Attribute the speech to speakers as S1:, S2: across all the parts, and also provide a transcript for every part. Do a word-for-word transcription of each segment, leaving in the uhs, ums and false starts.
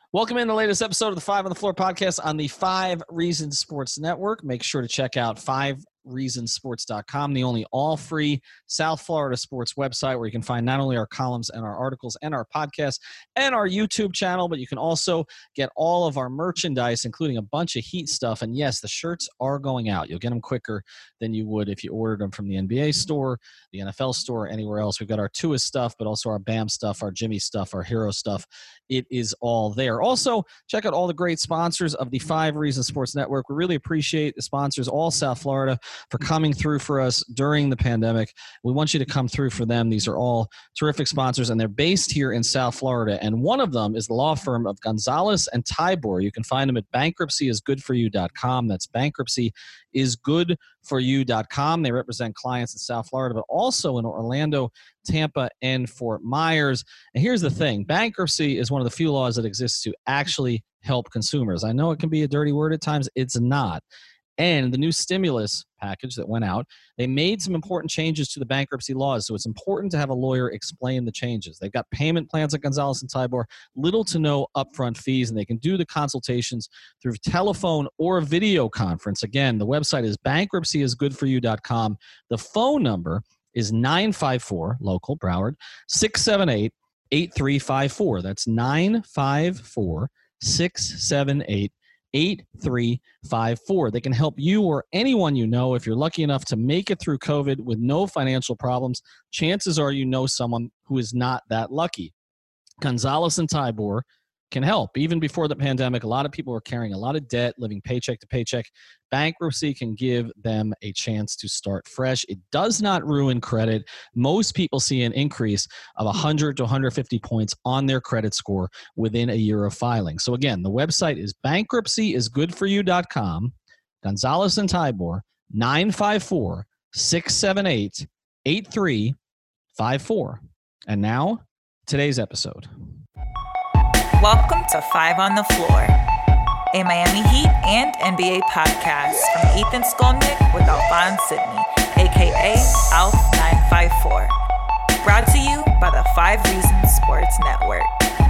S1: Welcome in the latest episode of the Five on the Floor podcast on the Five Reasons Sports Network. Make sure to check out five reasons sports dot com, the only all-free South Florida sports website where you can find not only our columns and our articles and our podcasts and our YouTube channel, but you can also get all of our merchandise, including a bunch of Heat stuff. And yes, the shirts are going out. You'll get them quicker than you would if you ordered them from the N B A store, the N F L store, anywhere else. We've got our Tua stuff, but also our Bam stuff, our Jimmy stuff, our Hero stuff. It is all there. Also, check out all the great sponsors of the Five Reasons Sports Network. We really appreciate the sponsors, all South Florida, for coming through for us during the pandemic. We want you to come through for them. These are all terrific sponsors, and they're based here in South Florida. And one of them is the law firm of Gonzalez and Tybor. You can find them at bankruptcy is good for you dot com. That's bankruptcy is good for you dot com. They represent clients in South Florida, but also in Orlando, Tampa, and Fort Myers. And here's the thing. Bankruptcy is one of the few laws that exists to actually help consumers. I know it can be a dirty word at times. It's not. And the new stimulus package that went out, they made some important changes to the bankruptcy laws. So it's important to have a lawyer explain the changes. They've got payment plans at Gonzalez and Tybor, little to no upfront fees, and they can do the consultations through telephone or video conference. Again, the website is bankruptcy is good for you dot com. The phone number is nine five four, local, Broward, six seven eight, eight three five four. That's nine five four, six seven eight, eight three five four. They can help you or anyone you know. If you're lucky enough to make it through COVID with no financial problems, chances are you know someone who is not that lucky. Gonzalez and Tybor can help. Even before the pandemic, a lot of people were carrying a lot of debt, living paycheck to paycheck. Bankruptcy can give them a chance to start fresh. It does not ruin credit. Most people see an increase of one hundred to one hundred fifty points on their credit score within a year of filing. So again, the website is bankruptcy is good for you dot com. Gonzalez and Tybor, nine five four, six seven eight, eight three five four. And now, today's episode.
S2: Welcome to Five on the Floor, a Miami Heat and N B A podcast from Ethan Skolnick with Alphonse Sidney, a k a. Alf nine five four. Brought to you by the Five Reasons Sports Network.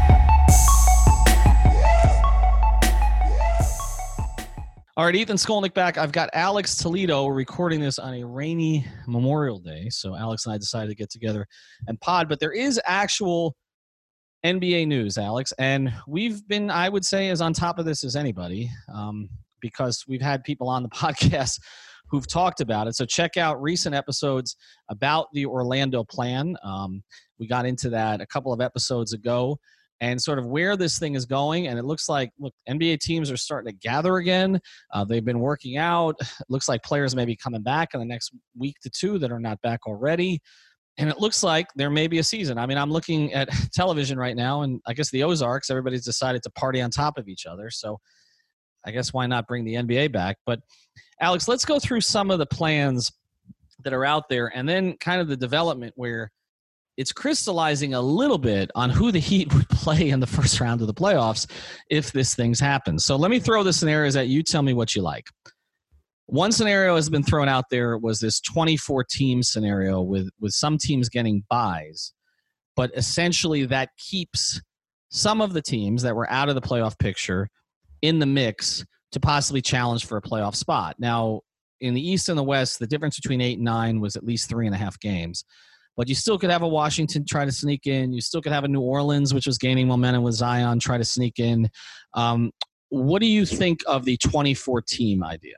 S1: All right, Ethan Skolnick back. I've got Alex Toledo. We're recording this on a rainy Memorial Day, so Alex and I decided to get together and pod. But there is actual N B A news, Alex, and we've been, I would say, as on top of this as anybody, um, because we've had people on the podcast who've talked about it. So check out recent episodes about the Orlando plan. Um, we got into that a couple of episodes ago and sort of where this thing is going. And it looks like, look, N B A teams are starting to gather again. Uh, they've been working out. It looks like players may be coming back in the next week to two that are not back already. And it looks like there may be a season. I mean, I'm looking at television right now, and I guess the Ozarks, everybody's decided to party on top of each other. So I guess why not bring the N B A back? But, Alex, let's go through some of the plans that are out there and then kind of the development where it's crystallizing a little bit on who the Heat would play in the first round of the playoffs if this thing's happened. So let me throw the scenarios at you. Tell me what you like. One scenario has been thrown out there was this twenty-four team scenario with, with some teams getting buys, but essentially that keeps some of the teams that were out of the playoff picture in the mix to possibly challenge for a playoff spot. Now, in the East and the West, the difference between eight and nine was at least three and a half games, but you still could have a Washington try to sneak in. You still could have a New Orleans, which was gaining momentum with Zion, try to sneak in. Um, what do you think of the twenty-four team idea?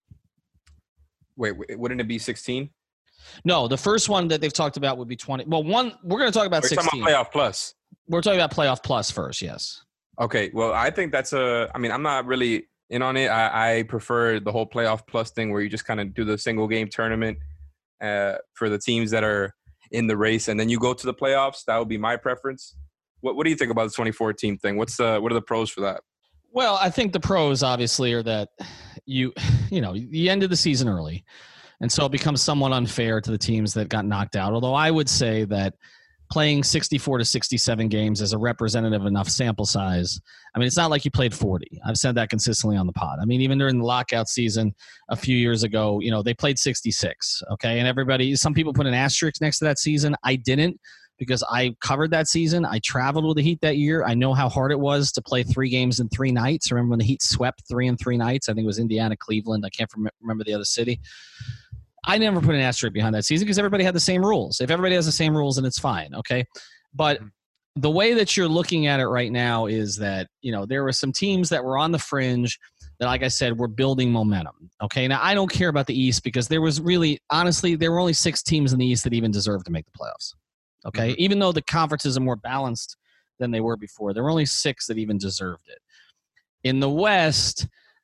S3: Wait, wouldn't it be sixteen?
S1: No, the first one that they've talked about would be twenty. Well, one, we're going to talk about
S3: we're
S1: sixteen.
S3: Talking about playoff plus.
S1: We're talking about playoff plus first, yes.
S3: Okay, well, I think that's a – I mean, I'm not really in on it. I, I prefer the whole playoff plus thing where you just kind of do the single-game tournament uh, for the teams that are in the race, and then you go to the playoffs. That would be my preference. What What do you think about the twenty-four team thing? What's the What are the pros for that?
S1: Well, I think the pros obviously are that you, you know, you ended the season early, and so it becomes somewhat unfair to the teams that got knocked out. Although I would say that playing sixty-four to sixty-seven games is a representative enough sample size. I mean, it's not like you played forty. I've said that consistently on the pod. I mean, even during the lockout season a few years ago, you know, they played sixty-six. Okay, and everybody, some people put an asterisk next to that season. I didn't. because I covered that season. I traveled with the Heat that year. I know how hard it was to play three games in three nights. Remember when the Heat swept three in three nights? I think it was Indiana, Cleveland. I can't remember the other city. I never put an asterisk behind that season because everybody had the same rules. If everybody has the same rules, then it's fine, okay? But the way that you're looking at it right now is that, you know, there were some teams that were on the fringe that, like I said, were building momentum, okay? Now, I don't care about the East because there was really, honestly, there were only six teams in the East that even deserved to make the playoffs, okay? Mm-hmm. Even though the conferences are more balanced than they were before, there were only six that even deserved it. In the West,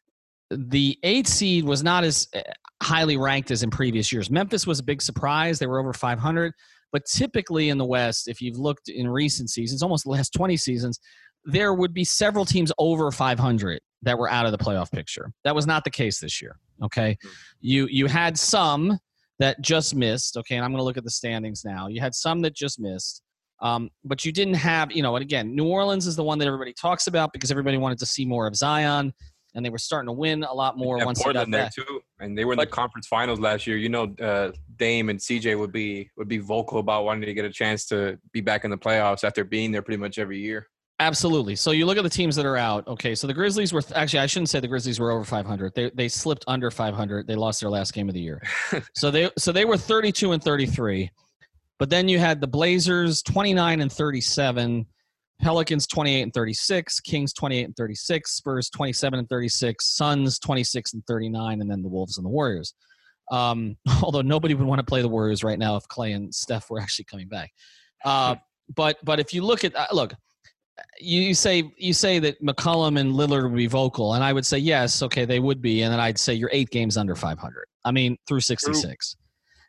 S1: the eighth seed was not as highly ranked as in previous years. Memphis was a big surprise. They were over five hundred. But typically in the West, if you've looked in recent seasons, almost the last twenty seasons, there would be several teams over five hundred that were out of the playoff picture. That was not the case this year, okay? You you had some that just missed, okay, and I'm going to look at the standings now. You had some that just missed, um, but you didn't have, you know, and again, New Orleans is the one that everybody talks about because everybody wanted to see more of Zion, and they were starting to win a lot more once
S3: Portland
S1: they got
S3: there
S1: that.
S3: too, and they were in
S1: but,
S3: the conference finals last year. You know, uh, Dame and C J would be would be vocal about wanting to get a chance to be back in the playoffs after being there pretty much every year.
S1: Absolutely. So you look at the teams that are out. Okay, so the Grizzlies were actually I shouldn't say the Grizzlies were over five hundred. They they slipped under five hundred. They lost their last game of the year. so they so they were thirty-two and thirty-three. But then you had the Blazers twenty-nine and thirty-seven, Pelicans twenty-eight and thirty-six, Kings twenty-eight and thirty-six, Spurs twenty-seven and thirty-six, Suns twenty-six and thirty-nine, and then the Wolves and the Warriors. Um, although nobody would want to play the Warriors right now if Clay and Steph were actually coming back. Uh, but but if you look at uh, look, you say you say that McCollum and Lillard would be vocal, and I would say yes, okay, they would be, and then I'd say you're eight games under five hundred. I mean, through sixty-six.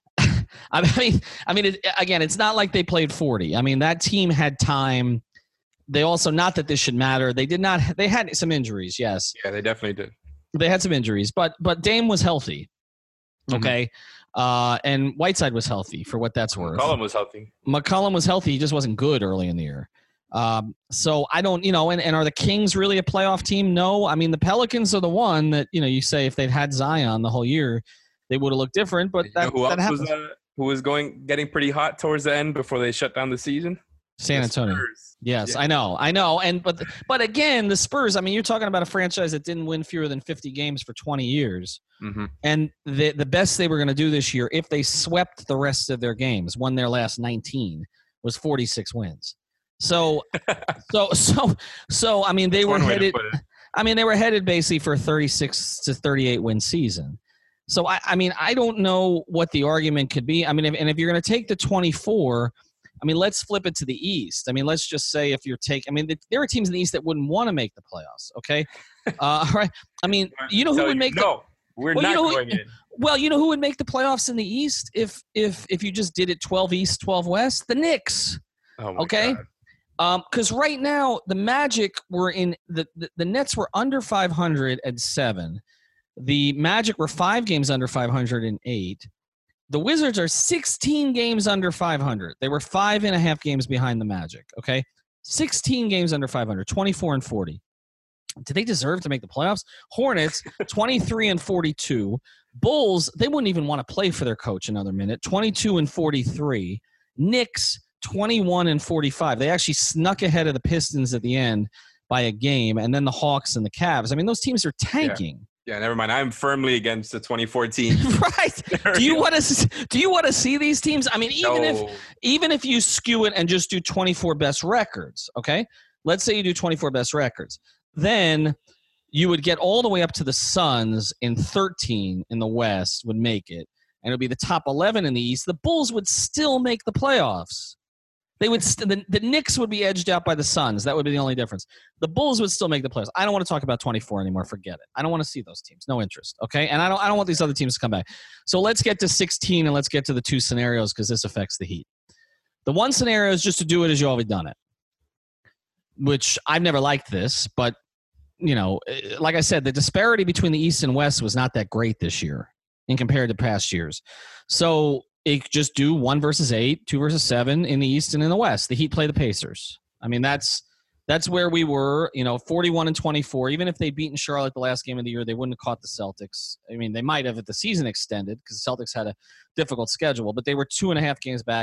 S1: I mean, I mean, it, again, it's not like they played forty. I mean, that team had time. They also, not that this should matter, they did not. They had some injuries, yes.
S3: Yeah, they definitely did.
S1: They had some injuries, but but Dame was healthy. Okay. Mm-hmm. Uh, and Whiteside was healthy for what that's worth.
S3: McCollum was healthy.
S1: McCollum was healthy. He just wasn't good early in the year. Um, so I don't, you know, and, and are the Kings really a playoff team? No. I mean, the Pelicans are the one that, you know, you say if they'd had Zion the whole year, they would have looked different, but that,
S3: who
S1: that
S3: else
S1: happens.
S3: Was, uh, who was going, getting pretty hot towards the end before they shut down the season?
S1: San Antonio. Yes,
S3: yeah.
S1: I know. I know. And, but, but again, the Spurs, I mean, you're talking about a franchise that didn't win fewer than fifty games for twenty years.
S3: Mm-hmm.
S1: And the, the best they were going to do this year, if they swept the rest of their games, won their last nineteen, was forty-six wins. So, so, so, so, I mean, they
S3: That's
S1: were
S3: one way to
S1: headed,
S3: put it.
S1: I mean, they were headed basically for a thirty-six to thirty-eight win season. So, I, I mean, I don't know what the argument could be. I mean, if, and if you're going to take the twenty-four, I mean, let's flip it to the East. I mean, let's just say if you're taking, I mean, there are teams in the East that wouldn't want to make the playoffs. Okay. Uh, right. I mean, you know who would make
S3: no,
S1: the,
S3: we're
S1: well,
S3: not
S1: you know
S3: going
S1: who,
S3: in.
S1: Well, you know who would make the playoffs in the East if, if, if you just did it twelve East, twelve West? The Knicks.
S3: Oh my
S1: okay.
S3: God.
S1: Um, because right now the Magic were in the, the the Nets were under five hundred at seven. The Magic were five games under five hundred and eight. The Wizards are sixteen games under five hundred. They were five and a half games behind the Magic. Okay, sixteen games under five hundred, twenty-four and forty. Did they deserve to make the playoffs? Hornets, twenty-three and forty-two. Bulls, they wouldn't even want to play for their coach another minute, twenty-two and forty-three. Knicks, twenty-one and forty-five. They actually snuck ahead of the Pistons at the end by a game, and then the Hawks and the Cavs. I mean, those teams are tanking.
S3: Yeah, yeah never mind. I'm firmly against the twenty fourteen.
S1: Right. Do you want to do you want to see these teams? I mean, even
S3: no.
S1: if even if you skew it and just do twenty-four best records, okay? Let's say you do twenty-four best records. Then you would get all the way up to the Suns in thirteen in the West would make it, and it would be the top eleven in the East. The Bulls would still make the playoffs. They would st- the, the Knicks would be edged out by the Suns. That would be the only difference. The Bulls would still make the playoffs. I don't want to talk about twenty-four anymore. Forget it. I don't want to see those teams. No interest. Okay, and I don't. I don't want these other teams to come back. So let's get to sixteen and let's get to the two scenarios because this affects the Heat. The one scenario is just to do it as you always done it, which I've never liked this, but you know, like I said, the disparity between the East and West was not that great this year in compared to past years. So it just do one versus eight, two versus seven in the East and in the West. The Heat play the Pacers. I mean, that's that's where we were, you know, forty-one and twenty-four. Even if they'd beaten Charlotte the last game of the year, they wouldn't have caught the Celtics. I mean, they might have if the season extended because the Celtics had a difficult schedule, but they were two and a half games back.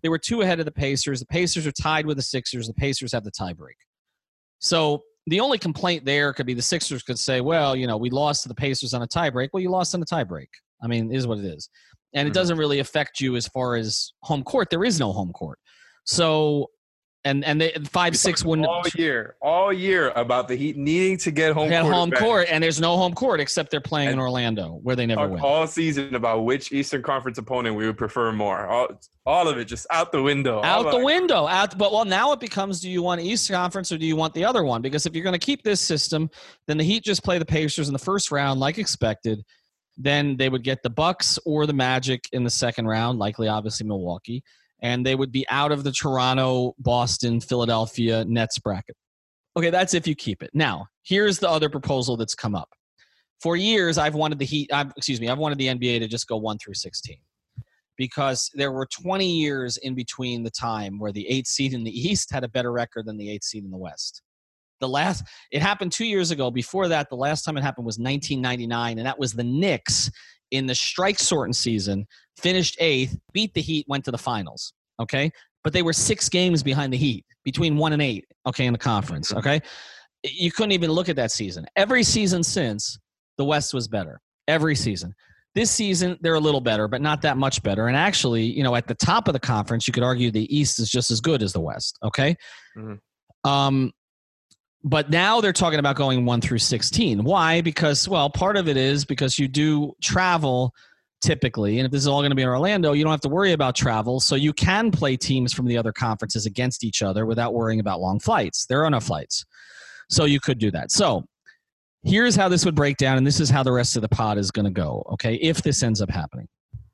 S1: They were two ahead of the Pacers. The Pacers are tied with the Sixers. The Pacers have the tiebreak. So the only complaint there could be the Sixers could say, well, you know, we lost to the Pacers on a tiebreak. Well, you lost on a tiebreak. I mean, it is what it is. And it doesn't really affect you as far as home court. There is no home court. So, and and they five six wouldn't
S3: all year, all year about the Heat needing to get home
S1: get
S3: court.
S1: home
S3: advantage.
S1: court, and there's no home court except they're playing
S3: and
S1: in Orlando, where they never
S3: talk
S1: win.
S3: All season about which Eastern Conference opponent we would prefer more. All, all of it just out the window.
S1: Out the window. Out. But well, now it becomes: do you want Eastern Conference or do you want the other one? Because if you're going to keep this system, then the Heat just play the Pacers in the first round, like expected. Then they would get the Bucks or the Magic in the second round, likely, obviously, Milwaukee. And they would be out of the Toronto, Boston, Philadelphia Nets bracket. Okay, that's if you keep it. Now, here's the other proposal that's come up. For years, I've wanted the Heat, I've, excuse me, I've wanted the N B A to just go one through sixteen. Because there were twenty years in between the time where the eighth seed in the East had a better record than the eighth seed in the West. The last, it happened two years ago. Before that, the last time it happened was nineteen ninety-nine, and that was the Knicks in the strike-sorting season, finished eighth, beat the Heat, went to the finals, okay? But they were six games behind the Heat, between one and eight, okay, in the conference, okay? You couldn't even look at that season. Every season since, the West was better. Every season. This season, they're a little better, but not that much better. And actually, you know, at the top of the conference, you could argue the East is just as good as the West, okay? Mm-hmm. Um. But now they're talking about going one through sixteen. Why? Because, well, part of it is because you do travel typically. And if this is all going to be in Orlando, you don't have to worry about travel. So you can play teams from the other conferences against each other without worrying about long flights. There are no flights. So you could do that. So here's how this would break down, and this is how the rest of the pod is going to go, okay, if this ends up happening,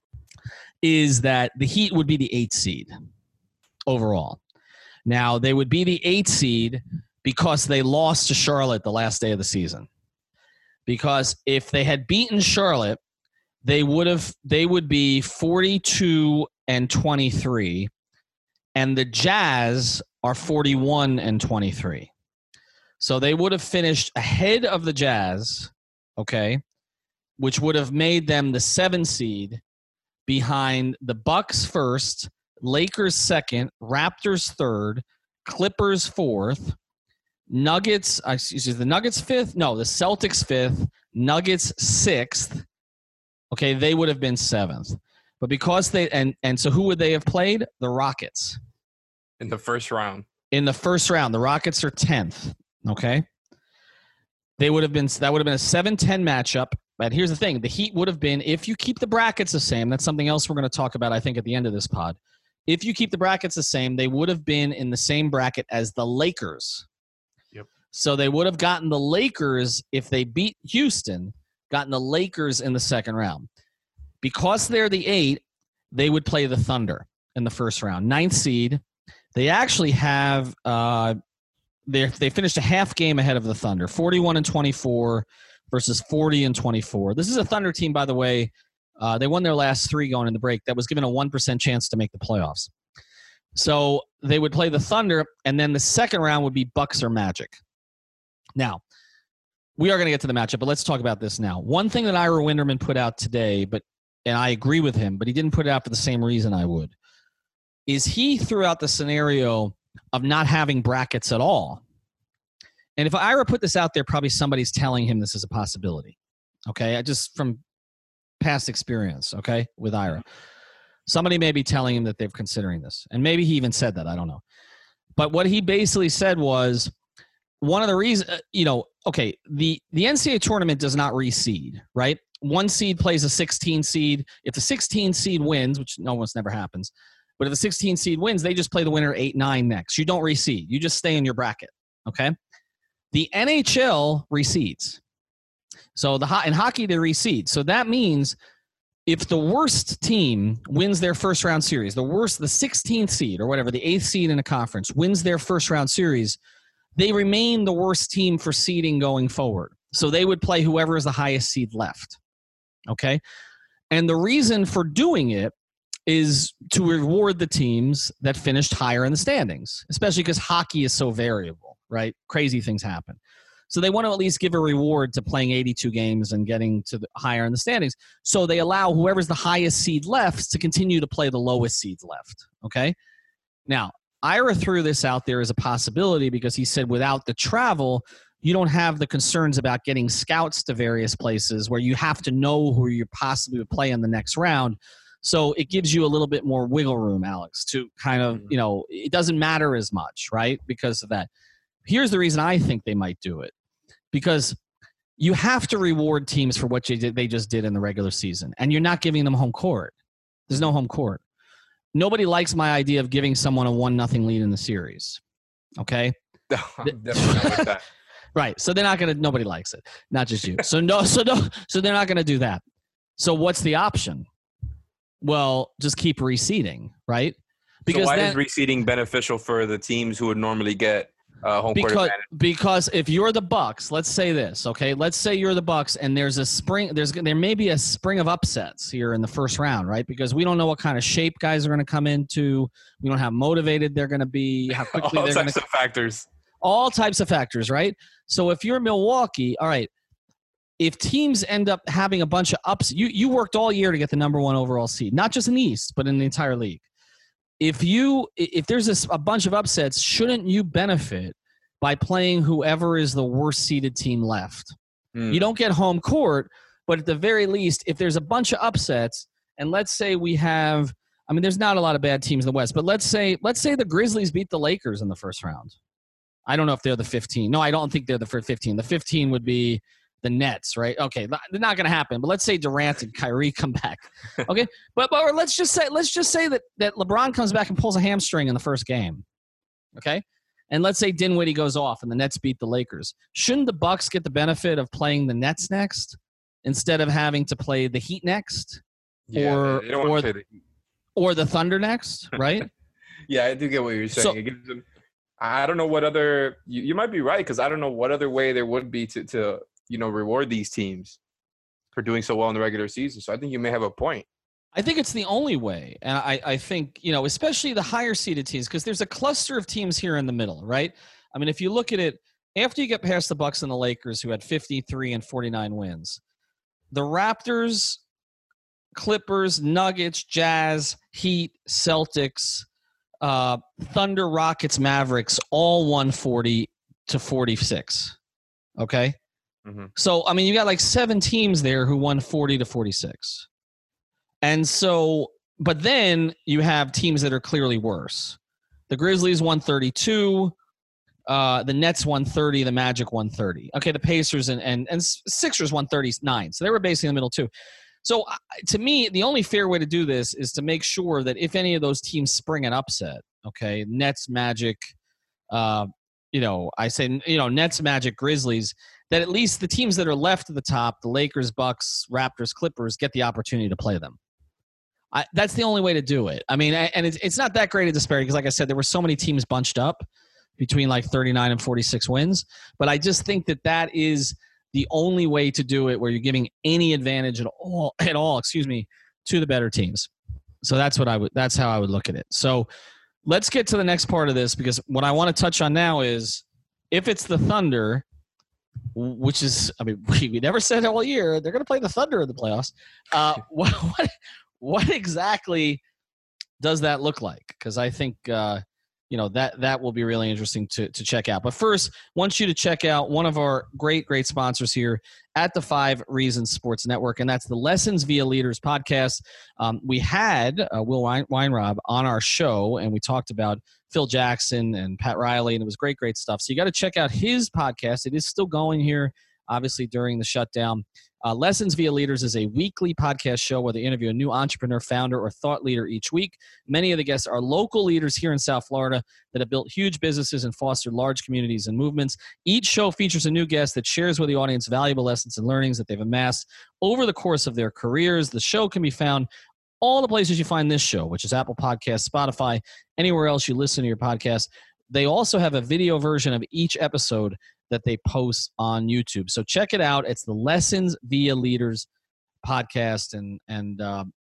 S1: is that the Heat would be the eighth seed overall. Now, they would be the eighth seed because they lost to Charlotte the last day of the season. Because if they had beaten Charlotte, they would have they would be forty-two and twenty-three, and the Jazz are forty-one and twenty-three. So they would have finished ahead of the Jazz, okay, which would have made them the seven seed behind the Bucks first, Lakers second, Raptors third, Clippers fourth, Nuggets, excuse me, the Nuggets fifth? No, the Celtics fifth, Nuggets sixth. Okay, they would have been seventh. But because they, and, and so who would they have played? The Rockets.
S3: In the first round.
S1: In the first round. The Rockets are tenth. Okay? They would have been, that would have been a seven ten matchup. But here's the thing. The Heat would have been, if you keep the brackets the same, that's something else we're going to talk about, I think, at the end of this pod. If you keep the brackets the same, they would have been in the same bracket as the Lakers. So they would have gotten the Lakers, if they beat Houston, gotten the Lakers in the second round. Because they're the eight, they would play the Thunder in the first round. Ninth seed. They actually have uh, – they they finished a half game ahead of the Thunder, forty-one and twenty-four versus forty and twenty-four. This is a Thunder team, by the way. Uh, they won their last three going in the break. That was given a one percent chance to make the playoffs. So they would play the Thunder, and then the second round would be Bucks or Magic. Now, we are going to get to the matchup, but let's talk about this now. One thing that Ira Winderman put out today, but and I agree with him, but he didn't put it out for the same reason I would, is he threw out the scenario of not having brackets at all. And if Ira put this out there, probably somebody's telling him this is a possibility. Okay? I just from past experience, okay, with Ira. Somebody may be telling him that they're considering this. And maybe he even said that. I don't know. But what he basically said was, one of the reasons, you know, okay, the, the N C double A tournament does not reseed, right? One seed plays a sixteen seed. If the sixteen seed wins, which no one's never happens, but if the sixteen seed wins, they just play the winner eight nine next. You don't reseed. You just stay in your bracket, okay? The N H L reseeds. So the in hockey, they reseed. So that means if the worst team wins their first round series, the worst, the sixteenth seed or whatever, the eighth seed in a conference wins their first round series, they remain the worst team for seeding going forward. So they would play whoever is the highest seed left. Okay? And the reason for doing it is to reward the teams that finished higher in the standings, especially because hockey is so variable, right? Crazy things happen. So they want to at least give a reward to playing eighty-two games and getting to the higher in the standings. So they allow whoever's the highest seed left to continue to play the lowest seeds left. Okay. Now, Ira threw this out there as a possibility because he said without the travel, you don't have the concerns about getting scouts to various places where you have to know who you possibly would play in the next round. So it gives you a little bit more wiggle room, Alex, to kind of, you know, it doesn't matter as much, right? Because of that. Here's the reason I think they might do it. Because you have to reward teams for what you did, they just did in the regular season. And you're not giving them home court. There's no home court. Nobody likes my idea of giving someone a one nothing lead in the series. Okay?
S3: No, definitely not like that.
S1: Right. So they're not going to – nobody likes it. Not just you. So no. So no. So they're not going to do that. So what's the option? Well, just keep reseeding, right?
S3: Because so why then, is reseeding beneficial for the teams who would normally get uh, home
S1: because,
S3: court advantage?
S1: Because if you're the Bucks, let's say this, okay? Let's say you're the Bucks, and there's a spring. There's there may be a spring of upsets here in the first round, right? Because we don't know what kind of shape guys are going to come into. We don't know how motivated they're going to be. How quickly
S3: all
S1: they're
S3: types
S1: gonna,
S3: of factors.
S1: All types of factors, right? So if you're Milwaukee, all right. If teams end up having a bunch of ups, you, you worked all year to get the number one overall seed, not just in the East, but in the entire league. If you if there's a, a bunch of upsets, shouldn't you benefit by playing whoever is the worst seeded team left? Mm. You don't get home court, but at the very least, if there's a bunch of upsets, and let's say we have, I mean, there's not a lot of bad teams in the West, but let's say let's say the Grizzlies beat the Lakers in the first round. I don't know if they're the fifteen. No, I don't think they're the fifteen. The fifteen would be the Nets, right? Okay, they're not going to happen. But let's say Durant and Kyrie come back. Okay, but but or let's just say let's just say that that LeBron comes back and pulls a hamstring in the first game. Okay, and let's say Dinwiddie goes off and the Nets beat the Lakers. Shouldn't the Bucks get the benefit of playing the Nets next instead of having to play the Heat next,
S3: yeah,
S1: or or
S3: the,
S1: or the Thunder next? Right?
S3: Yeah, I do get what you're saying.
S1: So,
S3: it gives them, I don't know what other you, you might be right because I don't know what other way there would be to to. you know, reward these teams for doing so well in the regular season. So I think you may have a point.
S1: I think it's the only way. And I, I think, you know, especially the higher seeded teams, because there's a cluster of teams here in the middle, right? I mean, if you look at it, after you get past the Bucks and the Lakers, who had fifty-three and forty-nine wins, the Raptors, Clippers, Nuggets, Jazz, Heat, Celtics, uh, Thunder, Rockets, Mavericks, all won forty to forty-six. Okay? Mm-hmm. So, I mean, you got like seven teams there who won forty to forty-six. And so, but then you have teams that are clearly worse. The Grizzlies won thirty-two. Uh, the Nets won thirty. The Magic won thirty. Okay, the Pacers and, and, and Sixers won thirty-nine. So they were basically in the middle too. So uh, to me, the only fair way to do this is to make sure that if any of those teams spring an upset, okay, Nets, Magic, uh, you know, I say, you know, Nets, Magic, Grizzlies, that at least the teams that are left at the top, the Lakers, Bucks, Raptors, Clippers, get the opportunity to play them. I, that's the only way to do it. I mean, and it's, it's not that great a disparity because, like I said, there were so many teams bunched up between like thirty-nine and forty-six wins. But I just think that that is the only way to do it where you're giving any advantage at all, at all, excuse me, to the better teams. So that's what I would, that's how I would look at it. So let's get to the next part of this because what I want to touch on now is if it's the Thunder, which is, I mean, we, we never said all year they're going to play the Thunder in the playoffs. Uh, what, what, what exactly does that look like? Because I think, uh, you know, that that will be really interesting to to check out. But first, I want you to check out one of our great, great sponsors here at the Five Reasons Sports Network, and that's the Lessons Via Leaders podcast. Um, we had uh, Will Wein- Weinrob on our show, and we talked about Phil Jackson and Pat Riley, and it was great, great stuff. So you got to check out his podcast. It is still going here, obviously, during the shutdown. Uh, Lessons Via Leaders is a weekly podcast show where they interview a new entrepreneur, founder, or thought leader each week. Many of the guests are local leaders here in South Florida that have built huge businesses and fostered large communities and movements. Each show features a new guest that shares with the audience valuable lessons and learnings that they've amassed over the course of their careers. The show can be found all the places you find this show, which is Apple Podcasts, Spotify, anywhere else you listen to your podcast. They also have a video version of each episode that they post on YouTube. So check it out. It's the Lessons Via Leaders podcast. And, and uh,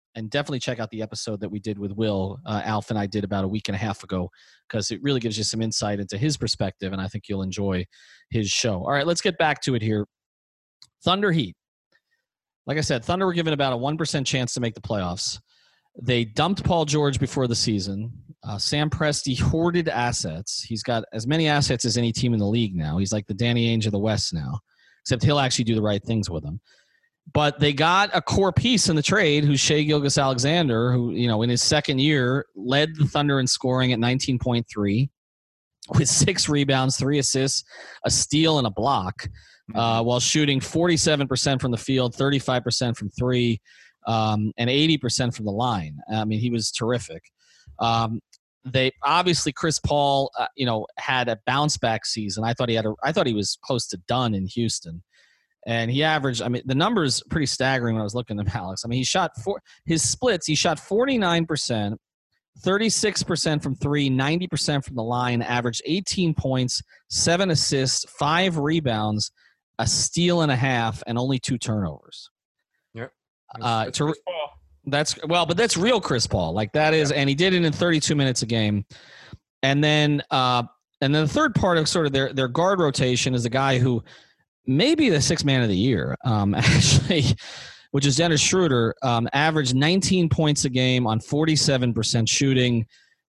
S1: and definitely check out the episode that we did with Will, uh, Alf and I did about a week and a half ago, because it really gives you some insight into his perspective, and I think you'll enjoy his show. All right, let's get back to it here. Thunder Heat. Like I said, Thunder were given about a one percent chance to make the playoffs. They dumped Paul George before the season. Uh, Sam Presti hoarded assets. He's got as many assets as any team in the league now. He's like the Danny Ainge of the West now, except he'll actually do the right things with them. But they got a core piece in the trade, who's Shai Gilgeous-Alexander, who, you know, in his second year led the Thunder in scoring at nineteen point three with six rebounds, three assists, a steal, and a block, uh, while shooting forty-seven percent from the field, thirty-five percent from three, um, and eighty percent from the line. I mean, he was terrific. Um, they obviously Chris Paul, uh, you know, had a bounce back season. I thought he had a, I thought he was close to done in Houston. And he averaged, I mean, the numbers pretty staggering when I was looking at him, Alex. I mean, he shot four, his splits, he shot forty-nine percent, thirty-six percent from three, ninety percent from the line, averaged eighteen points, seven assists, five rebounds, a steal and a half, and only two turnovers.
S3: Yep. That's,
S1: uh,
S3: that's
S1: to,
S3: Chris Paul.
S1: That's, well, but that's real Chris Paul. Like that is, yeah. And he did it in thirty-two minutes a game. And then, uh, and then the third part of sort of their, their guard rotation is a guy who, maybe the sixth man of the year, um, actually, which is Dennis Schroeder, um, averaged nineteen points a game on forty-seven percent shooting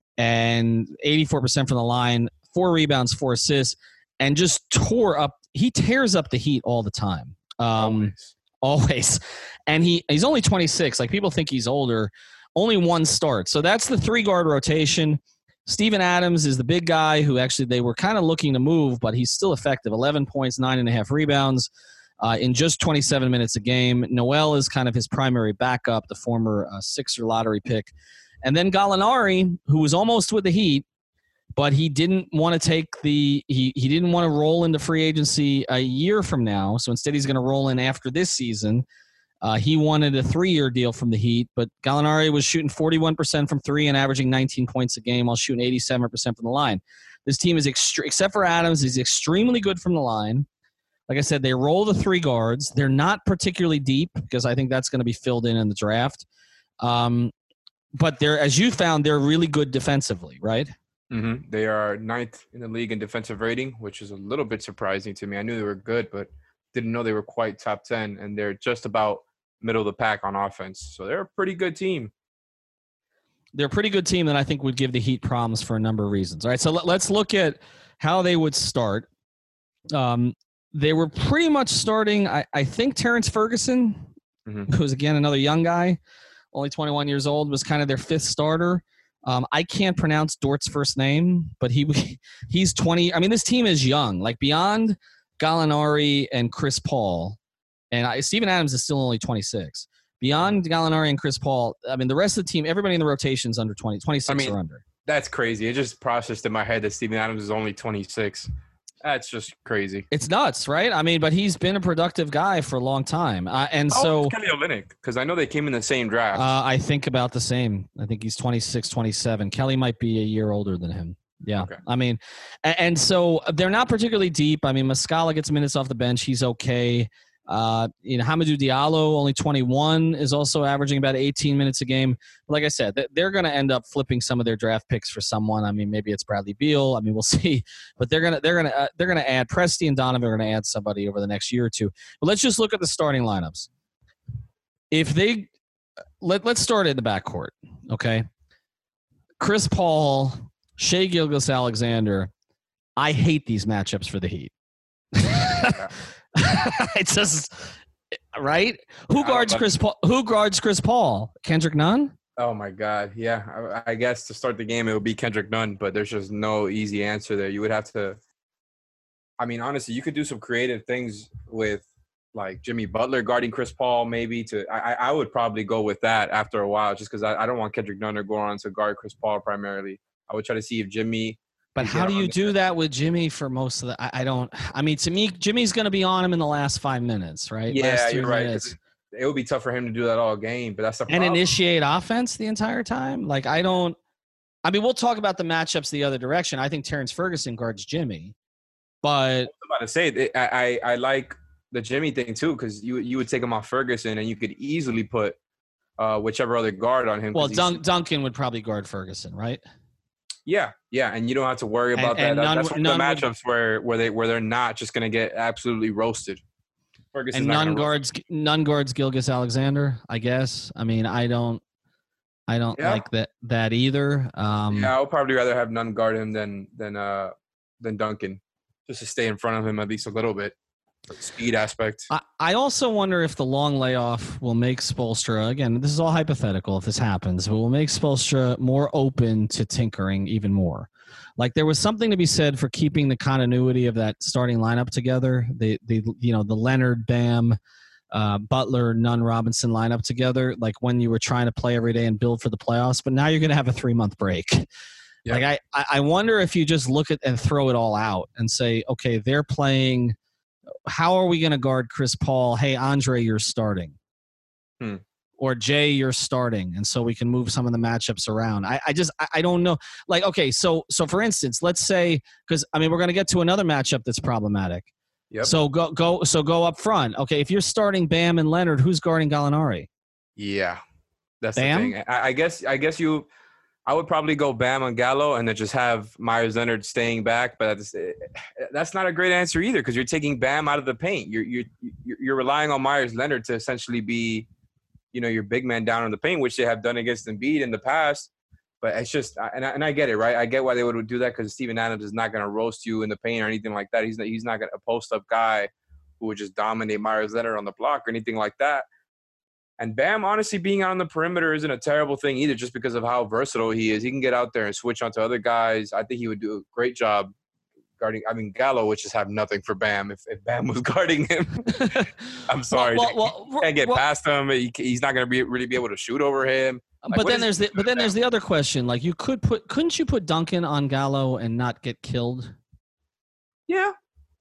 S1: and eighty-four percent from the line, four rebounds, four assists, and just tore up. He tears up the Heat all the time. Um, always. always. And he he's only twenty-six. Like, people think he's older. Only one start. So that's the three-guard rotation. Steven Adams is the big guy who actually they were kind of looking to move, but he's still effective. eleven points, nine and a half rebounds uh, in just twenty-seven minutes a game. Noel is kind of his primary backup, the former uh, Sixer lottery pick. And then Gallinari, who was almost with the Heat, but he didn't want to take the he, – he didn't want to roll into free agency a year from now. So instead he's going to roll in after this season. Uh, he wanted a three-year deal from the Heat, but Gallinari was shooting forty-one percent from three and averaging nineteen points a game while shooting eighty-seven percent from the line. This team is, extre- except for Adams, is extremely good from the line. Like I said, they roll the three guards. They're not particularly deep because I think that's going to be filled in in the draft. Um, but they're, as you found, they're really good defensively, right?
S3: Mm-hmm. They are ninth in the league in defensive rating, which is a little bit surprising to me. I knew they were good, but didn't know they were quite top ten, and they're just about middle of the pack on offense. So they're a pretty good team.
S1: They're a pretty good team that I think would give the Heat problems for a number of reasons. All right, so let, let's look at how they would start. Um, they were pretty much starting, I, I think, Terrence Ferguson, mm-hmm. who's, again, another young guy, only twenty-one years old, was kind of their fifth starter. Um, I can't pronounce Dort's first name, but he he's twenty. I mean, this team is young. Like, beyond Gallinari and Chris Paul, and I, Steven Adams is still only twenty-six. Beyond Gallinari and Chris Paul, I mean, the rest of the team, everybody in the rotation is under twenty, twenty-six I mean, or under.
S3: That's crazy. It just processed in my head that Steven Adams is only twenty-six. That's just crazy.
S1: It's nuts, right? I mean, but he's been a productive guy for a long time. Uh, and
S3: How
S1: so
S3: old is Kelly Olynyk? Because I know they came in the same draft.
S1: Uh, I think about the same. I think he's twenty-six, twenty-seven. Kelly might be a year older than him. Yeah. Okay. I mean, and, and so they're not particularly deep. I mean, Muscala gets minutes off the bench. He's okay. Uh, you know, Hamidou Diallo, only twenty-one, is also averaging about eighteen minutes a game. But like I said, they're going to end up flipping some of their draft picks for someone. I mean, maybe it's Bradley Beal. I mean, we'll see. But they're gonna they're gonna uh, they're gonna add Presti and Donovan are gonna add somebody over the next year or two. But let's just look at the starting lineups. If they let let's start in the backcourt, okay? Chris Paul, Shai Gilgeous-Alexander. I hate these matchups for the Heat. It's just right. Who guards Chris Paul? Who guards Chris Paul? Kendrick Nunn?
S3: Oh my God, yeah. I, I guess to start the game it would be Kendrick Nunn, but there's just no easy answer there. You would have to. I mean, honestly, you could do some creative things with like Jimmy Butler guarding Chris Paul, maybe. To I, I would probably go with that after a while, just because I, I don't want Kendrick Nunn to go on to guard Chris Paul primarily. I would try to see if Jimmy.
S1: But how do you do that with Jimmy for most of the I, – I don't – I mean, to me, Jimmy's going to be on him in the last five minutes, right?
S3: Yeah, you're right. It, it would be tough for him to do that all game, but that's the problem.
S1: And initiate offense the entire time? Like, I don't – I mean, we'll talk about the matchups the other direction. I think Terrence Ferguson guards Jimmy, but –
S3: I was about to say, I, I, I like the Jimmy thing too, because you, you would take him off Ferguson and you could easily put uh, whichever other guard on him.
S1: Well, Dun- Duncan would probably guard Ferguson, right?
S3: Yeah, yeah, and you don't have to worry about
S1: and, and
S3: that.
S1: none,
S3: That's one of the matchups
S1: would,
S3: where where they where they're not just going to get absolutely roasted.
S1: Ferguson's and none guards roast. none guards Gilgeous-Alexander. I guess. I mean, I don't. I don't yeah. like that that either. Um,
S3: yeah, I would probably rather have none guard him than than uh than Duncan, just to stay in front of him at least a little bit. Speed aspect.
S1: I, I also wonder if the long layoff will make Spoelstra, again, this is all hypothetical if this happens, but will make Spoelstra more open to tinkering even more. Like there was something to be said for keeping the continuity of that starting lineup together. The the you know the Leonard, Bam, uh, Butler, Nunn, Robinson lineup together. Like when you were trying to play every day and build for the playoffs, but now you're going to have a three month break. Yep. Like I I wonder if you just look at and throw it all out and say, okay, they're playing. How are we going to guard Chris Paul? Hey, Andre, you're starting.
S3: Hmm.
S1: Or Jay, you're starting. And so we can move some of the matchups around. I, I just, I, I don't know. Like, okay, so, so for instance, let's say, because, I mean, we're going to get to another matchup that's problematic.
S3: Yep.
S1: So go, go, so go up front. Okay, if you're starting Bam and Leonard, who's guarding Gallinari?
S3: Yeah, that's
S1: Bam?
S3: the thing. I, I guess, I guess you – I would probably go Bam on Gallo and then just have Myers Leonard staying back, but that's, that's not a great answer either because you're taking Bam out of the paint. You're you're you're relying on Myers Leonard to essentially be, you know, your big man down in the paint, which they have done against Embiid in the past. But it's just, and I, and I get it, right? I get why they would do that because Steven Adams is not going to roast you in the paint or anything like that. He's not, he's not gonna, a post up guy who would just dominate Myers Leonard on the block or anything like that. And Bam, honestly, being out on the perimeter isn't a terrible thing either just because of how versatile he is. He can get out there and switch onto other guys. I think he would do a great job guarding – I mean, Gallo would just have nothing for Bam if, if Bam was guarding him. I'm sorry.
S1: Well, well, well,
S3: he can't get
S1: well,
S3: past him. He, he's not going to be really be able to shoot over him. Like,
S1: but then there's the but then there's the other question. Like you could put – couldn't you put Duncan on Gallo and not get killed?
S3: Yeah.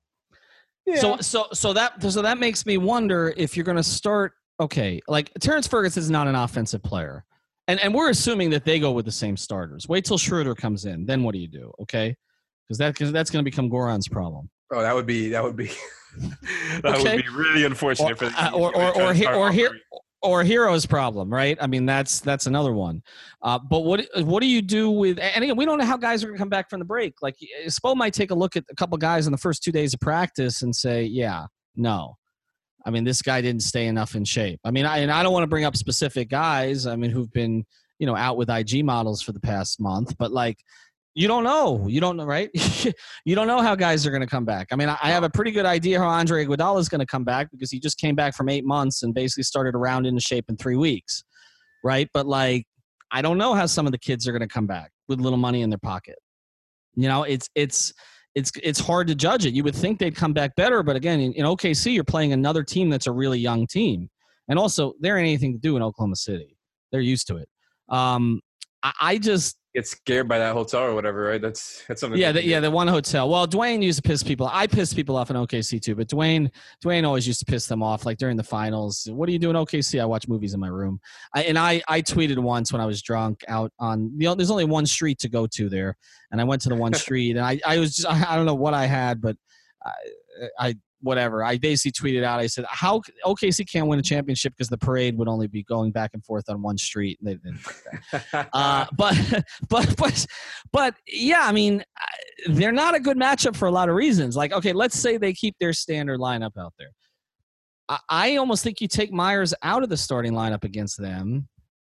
S1: yeah. So so so that so that makes me wonder if you're going to start – okay, like Terrence Ferguson is not an offensive player. And and we're assuming that they go with the same starters. Wait till Schroeder comes in. Then what do you do? Okay? Because that, cause that's going to become Goran's problem.
S3: Oh, that would be that would be that okay. would be really unfortunate
S1: or,
S3: for the
S1: uh, or or or, or, or here or Hero's problem, right? I mean, that's that's another one. Uh, but what what do you do with? And again, we don't know how guys are going to come back from the break. Like Spo might take a look at a couple guys in the first two days of practice and say, yeah, no. I mean, this guy didn't stay enough in shape. I mean, I, and I don't want to bring up specific guys, I mean, who've been, you know, out with I G models for the past month, but like, you don't know. You don't know, right? You don't know how guys are going to come back. I mean, I, I have a pretty good idea how Andre Iguodala is going to come back because he just came back from eight months and basically started around into shape in three weeks, right? But like, I don't know how some of the kids are going to come back with little money in their pocket. You know, it's, it's, It's it's hard to judge it. You would think they'd come back better, but again, in, in O K C, you're playing another team that's a really young team, and also there ain't anything to do in Oklahoma City. They're used to it. Um, I, I just
S3: get scared by that hotel or whatever, right? That's that's something.
S1: Yeah, the, yeah, the one hotel. Well, Dwayne used to piss people. I piss people off in O K C too, but Dwayne Dwayne always used to piss them off. Like during the finals, what do you do in O K C? I watch movies in my room. I, and I I tweeted once when I was drunk out on. You know, there's only one street to go to there, and I went to the one street, and I I was just I, I don't know what I had, but I, I whatever. I basically tweeted out. I said, "How O K C can't win a championship because the parade would only be going back and forth on one street." And they didn't like that. uh, but but but but yeah, I mean, they're not a good matchup for a lot of reasons. Like, okay, let's say they keep their standard lineup out there. I, I almost think you take Myers out of the starting lineup against them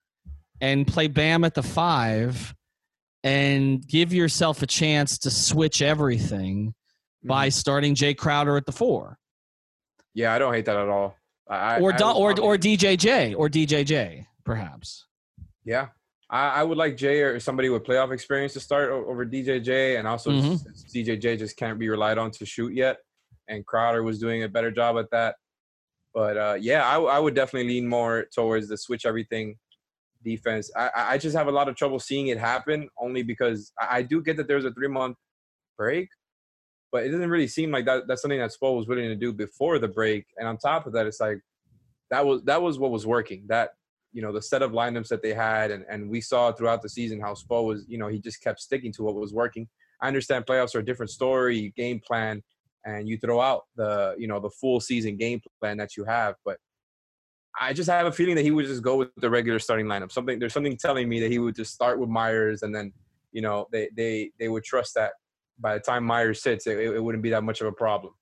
S1: and play Bam at the five and give yourself a chance to switch everything by starting Jay Crowder at the four.
S3: Yeah, I don't hate that at all. I,
S1: or
S3: I,
S1: do,
S3: I
S1: or or D J J or D J J perhaps.
S3: Yeah, I, I would like Jay or somebody with playoff experience to start over D J J, and also mm-hmm. D J J just can't be relied on to shoot yet, and Crowder was doing a better job at that. But uh, yeah, I, I would definitely lean more towards the switch everything defense. I, I just have a lot of trouble seeing it happen, only because I, I do get that there's a three month break. But it doesn't really seem like that. That's something that Spo was willing to do before the break. And on top of that, it's like that was that was what was working. That, you know, the set of lineups that they had, and, and we saw throughout the season how Spo was, you know, he just kept sticking to what was working. I understand playoffs are a different story, game plan, and you throw out the, you know, the full season game plan that you have. But I just have a feeling that he would just go with the regular starting lineup. Something there's something telling me that he would just start with Myers, and then you know they they they would trust that by the time Myers sits, it, it wouldn't be that much of a problem.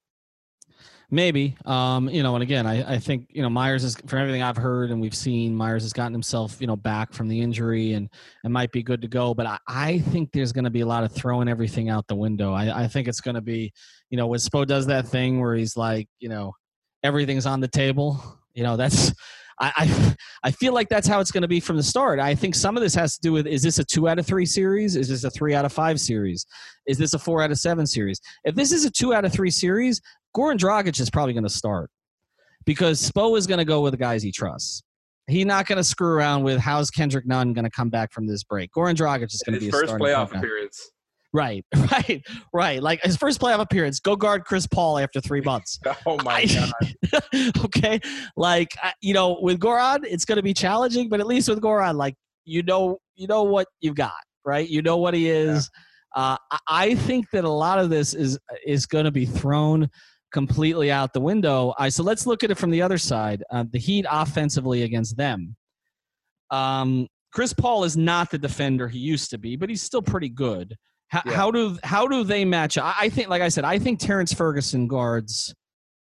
S1: Maybe, um, you know, and again, I, I think, you know, Myers is, from everything I've heard and we've seen, Myers has gotten himself, you know, back from the injury and, and might be good to go. But I, I think there's going to be a lot of throwing everything out the window. I, I think it's going to be, you know, when Spo does that thing where he's like, you know, everything's on the table, you know, that's, I, I, I feel like that's how it's going to be from the start. I think some of this has to do with, is this a two out of three series? Is this a three out of five series? Is this a four out of seven series? If this is a two out of three series, Goran Dragic is probably going to start because Spo is going to go with the guys he trusts. He's not going to screw around with how's Kendrick Nunn going to come back from this break. Goran Dragic is going to be
S3: his first playoff appearance.
S1: Right, right, right. Like his first playoff appearance, go guard Chris Paul after three months.
S3: Oh my God.
S1: Okay, like you know, with Goran, it's going to be challenging, but at least with Goran, like you know, you know what you've got, right? You know what he is. Yeah. Uh, I think that a lot of this is is going to be thrown completely out the window. I so let's look at it from the other side. Uh, the Heat offensively against them. Um, Chris Paul is not the defender he used to be, but he's still pretty good. How, yeah. how do how do they match? I, I think, like I said, I think Terrence Ferguson guards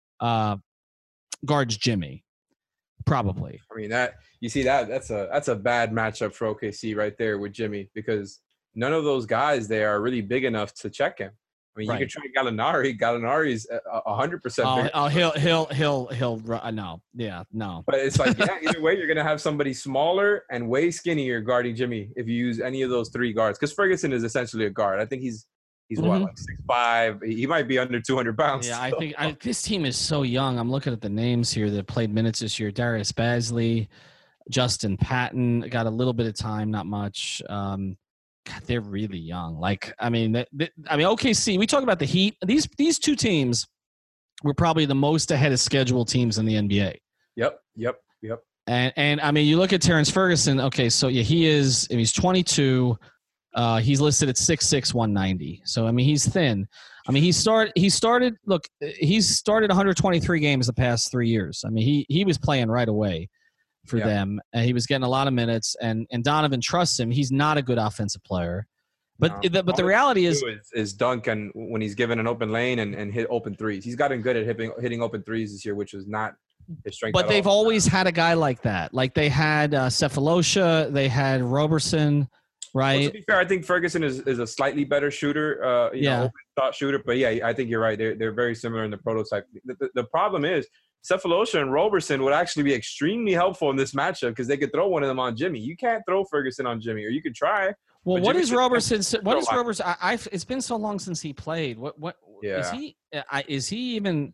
S1: uh, guards Jimmy, probably.
S3: I mean that you see that that's a that's a bad matchup for O K C right there with Jimmy because none of those guys there are really big enough to check him. I mean, right. You can try Gallinari. Gallinari's a hundred percent.
S1: Oh, oh he'll he'll he'll he'll uh, no, yeah, no.
S3: But it's like, yeah, either way, you're gonna have somebody smaller and way skinnier guarding Jimmy if you use any of those three guards. Because Ferguson is essentially a guard. I think he's he's mm-hmm. what like six five. He might be under two hundred pounds.
S1: Yeah, so. I think I, this team is so young. I'm looking at the names here that played minutes this year. Darius Bazley, Justin Patton got a little bit of time, not much. Um, God, they're really young. Like, I mean, they, they, I mean, O K C. We talk about the Heat. These these two teams were probably the most ahead of schedule teams in the N B A.
S3: Yep, yep, yep.
S1: And and I mean, you look at Terrence Ferguson. Okay, so yeah, he is. He's twenty-two. Uh, he's listed at six six, one ninety. So I mean, he's thin. I mean, he started. He started. Look, he's started one hundred twenty-three games the past three years. I mean, he he was playing right away for yeah. them, and he was getting a lot of minutes. And and Donovan trusts him. He's not a good offensive player, but no. the, but All the reality is,
S3: is is dunk and when he's given an open lane and, and hit open threes. He's gotten good at hitting hitting open threes this year, which was not his strength.
S1: But they've
S3: all.
S1: always had a guy like that. Like they had uh, Cephalosha, they had Roberson, right?
S3: Well, to be fair, I think Ferguson is, is a slightly better shooter, uh, you yeah, know, open shot shooter. But yeah, I think you're right. They're they're very similar in the prototype. The, the, the problem is, Cephalosha and Roberson would actually be extremely helpful in this matchup because they could throw one of them on Jimmy. You can't throw Ferguson on Jimmy, or you could try.
S1: Well, what is Roberson? What is Roberson? I, I've, it's been so long since he played. What? What?
S3: Yeah.
S1: Is he? I, is he even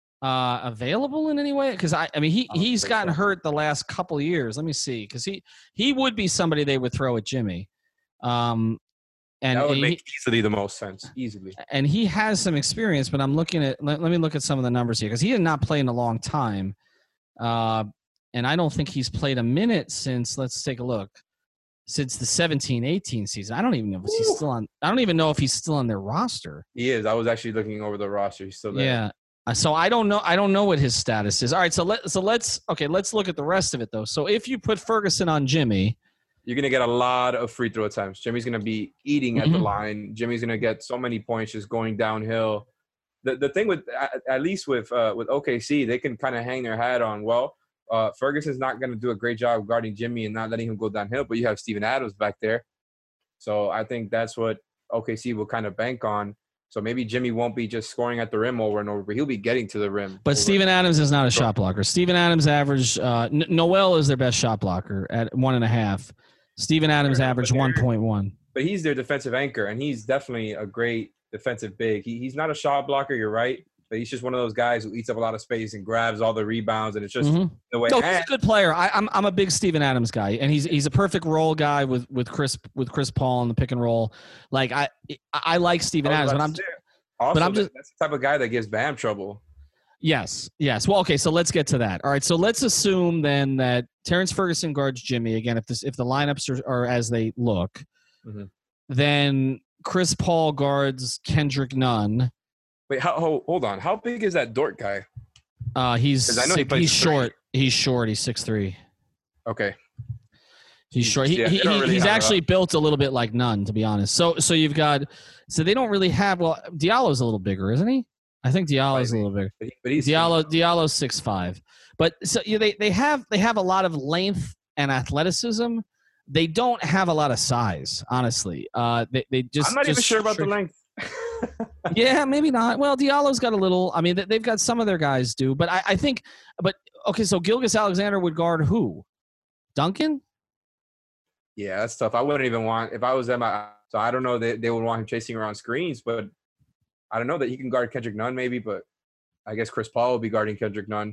S1: uh, available in any way? Because I, I mean, he he's gotten so. hurt the last couple of years. Let me see, because he he would be somebody they would throw at Jimmy. Um, And
S3: that would
S1: he,
S3: make easily the most sense, easily.
S1: And he has some experience, but I'm looking at let, let me look at some of the numbers here because he had not played in a long time, uh, and I don't think he's played a minute since. Let's take a look since the seventeen eighteen season. I don't even know if he's still on. I don't even know if he's still on their roster.
S3: He is. I was actually looking over the roster. He's still there.
S1: Yeah. So I don't know. I don't know what his status is. All right. So let so let's okay. Let's look at the rest of it though. So if you put Ferguson on Jimmy.
S3: You're going to get a lot of free throw attempts. Jimmy's going to be eating at mm-hmm. the line. Jimmy's going to get so many points just going downhill. The the thing with, at least with uh, with O K C, they can kind of hang their hat on, well, uh, Ferguson's not going to do a great job guarding Jimmy and not letting him go downhill, but you have Steven Adams back there. So I think that's what O K C will kind of bank on. So maybe Jimmy won't be just scoring at the rim over and over, but he'll be getting to the rim.
S1: But Steven Adams is not a shot blocker. Steven Adams averaged uh, – Noel is their best shot blocker at one and a half. Steven Adams averaged one point one.
S3: But he's their defensive anchor, and he's definitely a great defensive big. He, he's not a shot blocker, you're right, but he's just one of those guys who eats up a lot of space and grabs all the rebounds, and it's just mm-hmm. the way.
S1: No, he's a good player. I, I'm I'm a big Steven Adams guy, and he's he's a perfect role guy with with Chris with Chris Paul in the pick and roll. Like I I like Steven Adams, but I'm just,
S3: also,
S1: but I'm just
S3: that's the type of guy that gives Bam trouble.
S1: Yes, yes. Well, okay, so let's get to that. All right, so let's assume then that Terrence Ferguson guards Jimmy. Again, if this if the lineups are, are as they look, mm-hmm. then Chris Paul guards Kendrick Nunn.
S3: Wait, how, hold on. How big is that Dort guy?
S1: Uh, he's
S3: I know
S1: six,
S3: he
S1: he's short. He's short. He's six three.
S3: Okay.
S1: He's short. He,
S3: Yeah,
S1: he, he
S3: really
S1: he's actually
S3: a,
S1: built a little bit like Nunn, to be honest. So so you've got so they don't really have. Well, Diallo's a little bigger, isn't he? I think Diallo's a little bigger.
S3: But, he, but he's
S1: Diallo Diallo's six five. But so you know, they they have they have a lot of length and athleticism. They don't have a lot of size, honestly. Uh, they they just.
S3: I'm not
S1: just
S3: even sure about
S1: shrink.
S3: the length.
S1: Yeah, maybe not. Well, Diallo's got a little. I mean, they've got some of their guys do, but I, I think. But okay, so Gilgeous-Alexander would guard who? Duncan?
S3: Yeah, that's tough. I wouldn't even want if I was them. I, so I don't know. They they would want him chasing around screens, but I don't know that he can guard Kendrick Nunn maybe. But I guess Chris Paul will be guarding Kendrick Nunn.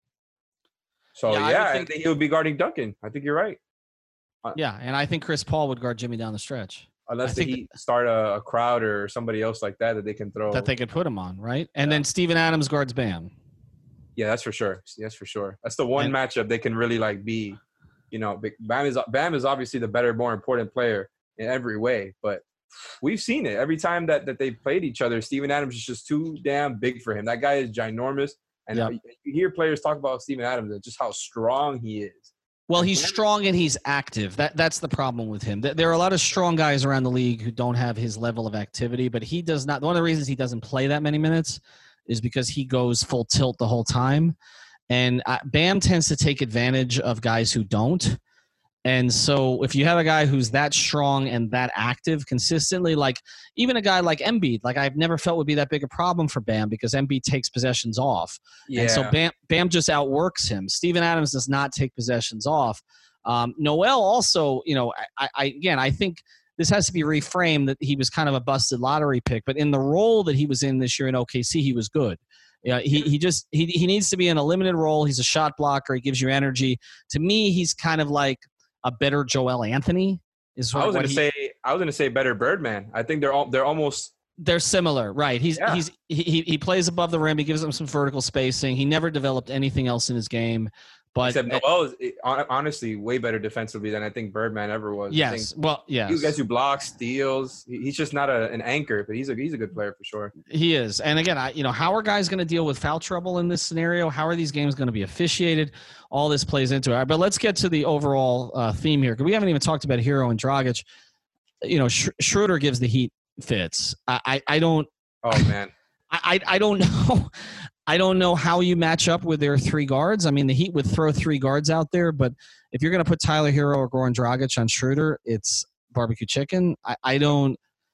S3: So yeah, yeah I, think, I think he would be guarding Duncan. I think you're right.
S1: Yeah, and I think Chris Paul would guard Jimmy down the stretch.
S3: Unless the Heat start a, a crowd or somebody else like that that they can throw.
S1: That they could put him on, right? And yeah. then Steven Adams guards Bam.
S3: Yeah, that's for sure. That's for sure. That's the one and, matchup they can really like be, you know, Bam is Bam is obviously the better, more important player in every way. But we've seen it every time that, that they played each other. Steven Adams is just too damn big for him. That guy is ginormous. And yep. you hear players talk about Steven Adams and just how strong he is.
S1: Well, he's strong and he's active. That That's the problem with him. There are a lot of strong guys around the league who don't have his level of activity, but he does not. One of the reasons he doesn't play that many minutes is because he goes full tilt the whole time. And Bam tends to take advantage of guys who don't. And so if you have a guy who's that strong and that active consistently, like even a guy like Embiid, like I've never felt would be that big a problem for Bam because Embiid takes possessions off. Yeah. And so Bam, Bam just outworks him. Steven Adams does not take possessions off. Um, Noel also, you know, I, I again, I think this has to be reframed that he was kind of a busted lottery pick, but in the role that he was in this year in O K C, he was good. Yeah, he he just he he needs to be in a limited role. He's a shot blocker. He gives you energy. To me, he's kind of like a better Joel Anthony is what
S3: I was going to
S1: he,
S3: say. I was going to say better Birdman. I think they're all they're almost
S1: they're similar, right? He's yeah. he's he he plays above the rim. He gives them some vertical spacing. He never developed anything else in his game. But
S3: Except Noel is honestly way better defensively than I think Birdman ever was.
S1: Yes, well, yes.
S3: He gets you blocks, steals. He's just not a, an anchor, but he's a he's a good player for sure.
S1: He is. And again, I you know, how are guys going to deal with foul trouble in this scenario? How are these games going to be officiated? All this plays into it. All right, but let's get to the overall uh, theme here because we haven't even talked about Hero and Dragic. You know, Sch- Schroeder gives the Heat fits. I I, I don't.
S3: Oh man.
S1: I I, I don't know. I don't know how you match up with their three guards. I mean, the Heat would throw three guards out there, but if you're going to put Tyler Hero or Goran Dragic on Schroeder, it's barbecue chicken. I, I don't,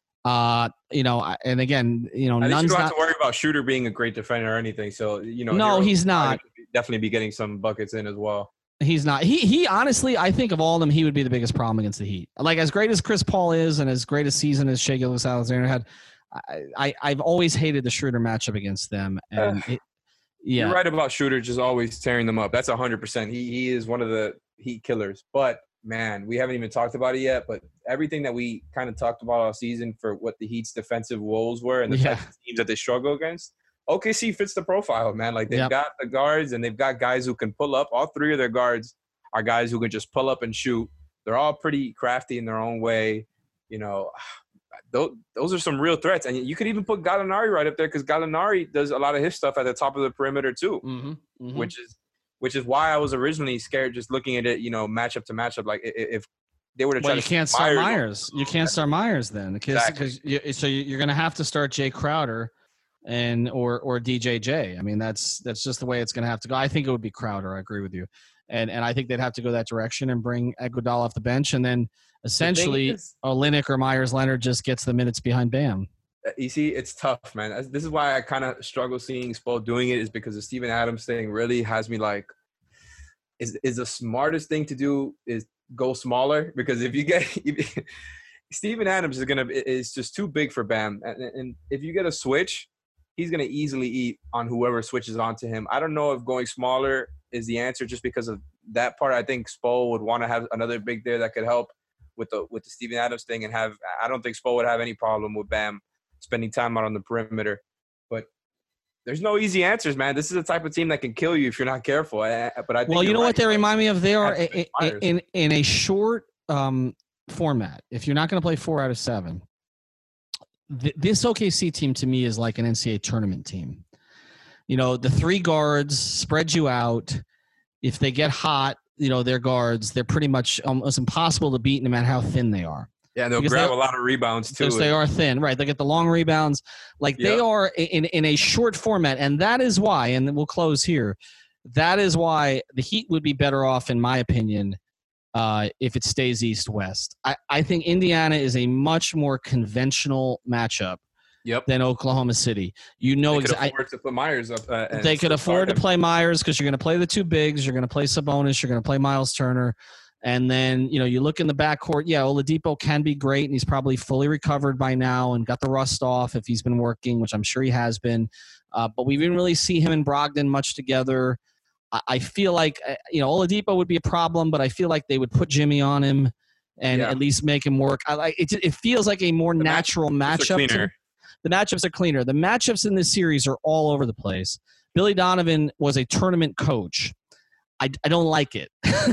S1: uh, you know, and again, you know,
S3: I
S1: Nunn's
S3: you don't
S1: not,
S3: have to worry about Schroeder being a great defender or anything. So, you know,
S1: no,
S3: Hero
S1: he's not.
S3: Definitely be getting some buckets in as well.
S1: He's not. He he. Honestly, I think of all of them, he would be the biggest problem against the Heat. Like as great as Chris Paul is, and as great a season as Shai Gilgeous-Alexander had. I, I I've always hated the Schroeder matchup against them, and it, yeah,
S3: you're right about Schroeder just always tearing them up. That's a hundred percent. He he is one of the Heat killers. But man, we haven't even talked about it yet. But everything that we kind of talked about all season for what the Heat's defensive woes were and the yeah. types of teams that they struggle against, O K C fits the profile, man. Like they've yep. got the guards and they've got guys who can pull up. All three of their guards are guys who can just pull up and shoot. They're all pretty crafty in their own way, you know. Those, those are some real threats. And you could even put Gallinari right up there because Gallinari does a lot of his stuff at the top of the perimeter too,
S1: mm-hmm, mm-hmm.
S3: which is which is why I was originally scared just looking at it, you know, matchup to matchup. Like if they were to try
S1: well, you
S3: to
S1: can't start Myers. You can't start Myers then because
S3: exactly.
S1: you, so you're going to have to start Jay Crowder and or or D J J. I mean, that's that's just the way it's going to have to go. I think it would be Crowder. I agree with you. And and I think they'd have to go that direction and bring Iguodala off the bench and then essentially, the Olynyk or Myers-Leonard just gets the minutes behind Bam.
S3: You see, it's tough, man. This is why I kind of struggle seeing Spo doing it is because the Steven Adams thing really has me like, is is the smartest thing to do is go smaller because if you get if, Steven Adams is gonna is just too big for Bam, and, and if you get a switch, he's gonna easily eat on whoever switches onto him. I don't know if going smaller is the answer just because of that part. I think Spo would want to have another big there that could help with the with the Steven Adams thing and have I don't think Spo would have any problem with Bam spending time out on the perimeter. But there's no easy answers, man. This is the type of team that can kill you if you're not careful. But I think
S1: well, you know
S3: right.
S1: what they remind me of? They are in, in in a short um, format. If you're not going to play four out of seven, th- this O K C team to me is like an N C double A tournament team. You know, the three guards spread you out. if they get hot, you know, their guards, they're pretty much almost impossible to beat no matter how thin they are.
S3: Yeah, and they'll
S1: Because
S3: grab
S1: they-
S3: a lot of rebounds too.
S1: Because they are thin, right? They get the long rebounds. Like they
S3: Yep.
S1: are in, in a short format. And that is why, and we'll close here, that is why the Heat would be better off, in my opinion, uh, if it stays east-west. I, I think Indiana is a much more conventional matchup
S3: Yep.
S1: than Oklahoma City. You know
S3: They could
S1: exactly.
S3: afford to put Myers up. Uh, and
S1: They could
S3: still
S1: afford to
S3: start him.
S1: play Myers because you're going to play the two bigs. You're going to play Sabonis. You're going to play Miles Turner. And then, you know, you look in the backcourt. Yeah, Oladipo can be great, and he's probably fully recovered by now and got the rust off if he's been working, which I'm sure he has been. Uh, but we didn't really see him and Brogdon much together. I, I feel like, uh, you know, Oladipo would be a problem, but I feel like they would put Jimmy on him and
S3: Yeah.
S1: at least make him work. I like it. It feels like a more
S3: The
S1: natural
S3: matchups are
S1: matchup. to-
S3: cleaner.
S1: the matchups are cleaner. The matchups in this series are all over the place. Billy Donovan was a tournament coach. I, I don't like it.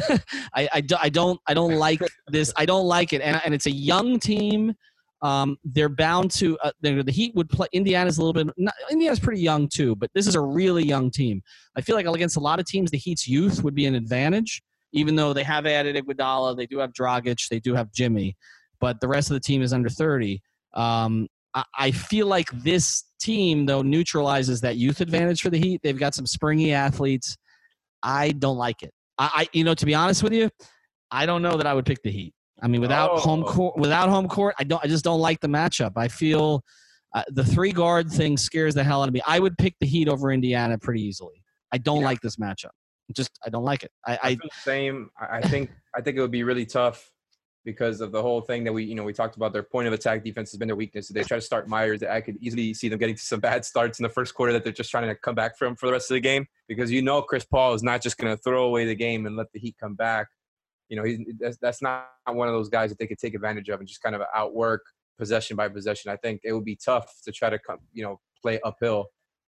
S1: I, I, do- I don't I don't like this. I don't like it. And, and it's a young team. Um, they're bound to uh, the, the Heat would play. Indiana's a little bit. Not, Indiana's pretty young too, but this is a really young team. I feel like against a lot of teams, the Heat's youth would be an advantage, even though they have added Iguodala, they do have Dragic, they do have Jimmy, but the rest of the team is under thirty. Um, I, I feel like this team though neutralizes that youth advantage for the Heat. They've got some springy athletes. I don't like it. I, I, you know, to be honest with you, I don't know that I would pick the Heat. I mean, without
S3: Oh.
S1: home court, without home court, I don't. I just don't like the matchup. I feel uh, the three guard thing scares the hell out of me. I would pick the Heat over Indiana pretty easily. I don't
S3: Yeah.
S1: like this matchup. Just I don't like it. I,
S3: I
S1: I
S3: feel the same. I I think I think it would be really tough because of the whole thing that we you know we talked about. Their point of attack defense has been their weakness. So they try to start Myers. I could easily see them getting to some bad starts in the first quarter that they're just trying to come back from for the rest of the game because you know Chris Paul is not just going to throw away the game and let the Heat come back. You know, he's, that's, that's not one of those guys that they could take advantage of and just kind of outwork possession by possession. I think it would be tough to try to come, you know, play uphill,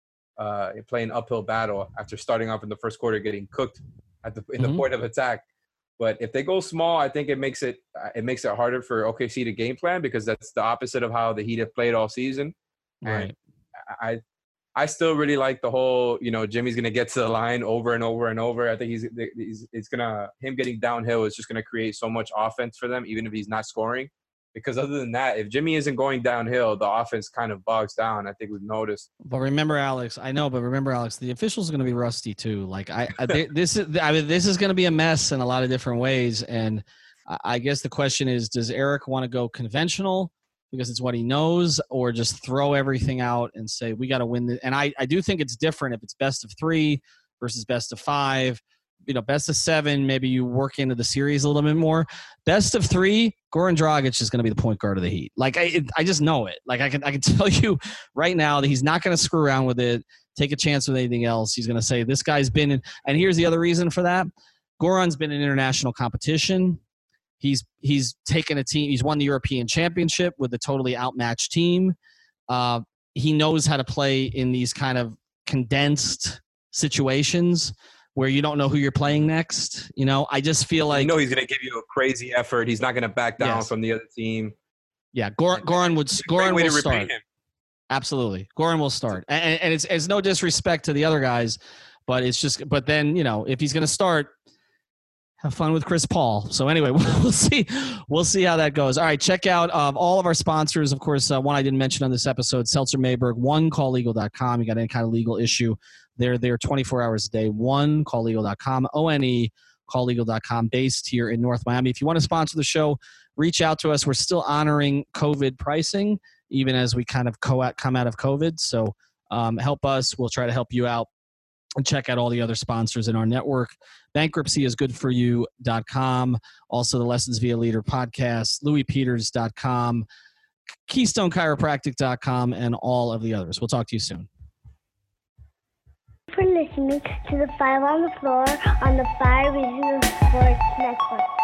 S3: uh, play an uphill battle after starting off in the first quarter getting cooked at the in
S1: Mhm.
S3: the point of attack. But if they go small, I think it makes it uh, it makes it harder for O K C to game plan because that's the opposite of how the Heat have played all season.
S1: right.
S3: And I I still really like the whole, you know, Jimmy's going to get to the line over and over and over. I think he's, he's it's going to – him getting downhill is just going to create so much offense for them, even if he's not scoring. Because other than that, if Jimmy isn't going downhill, the offense kind of bogs down. I think we've noticed.
S1: But remember, Alex, I know, but remember, Alex, the officials are going to be rusty too. Like I, I they, this is, I mean, this is going to be a mess in a lot of different ways. And I, I guess the question is, does Eric want to go conventional because it's what he knows, or just throw everything out and say we got to win this? And I, I do think it's different if it's best of three versus best of five. You know, best of seven, maybe you work into the series a little bit more. Best of three, Goran Dragic is going to be the point guard of the Heat. Like I, it, I just know it. Like I can, I can tell you right now that he's not going to screw around with it, take a chance with anything else. He's going to say this guy's been in. And here's the other reason for that: Goran's been in international competition. He's he's taken a team. He's won the European Championship with a totally outmatched team. Uh, he knows how to play in these kind of condensed situations where you don't know who you're playing next. You know, I just feel like
S3: you know he's going to give you a crazy effort. He's not going to back down
S1: Yes.
S3: from the other team.
S1: yeah, Goran, Goran would
S3: It's a great
S1: Goran
S3: way
S1: will
S3: to repay
S1: start.
S3: him.
S1: Absolutely, Goran will start, and, and it's it's no disrespect to the other guys, but it's just. But then you know, if he's going to start, have fun with Chris Paul. So anyway, we'll see. We'll see how that goes. All right, check out um, all of our sponsors. Of course, uh, one I didn't mention on this episode: Seltzer Mayberg. One call legal dot com. You got any kind of legal issue? They're there twenty-four hours a day. One call legal dot com. O N E call legal dot com. Based here in North Miami. If you want to sponsor the show, reach out to us. We're still honoring COVID pricing, even as we kind of co- come out of COVID. So um, help us. We'll try to help you out. And check out all the other sponsors in our network. bankruptcy is good for you dot com. Also, the Lessons Via Leader podcast, louis peters dot com, keystone chiropractic dot com, and all of the others. We'll talk to you soon.
S4: For listening to the Five on the Floor on the Five Reasons Sports Network.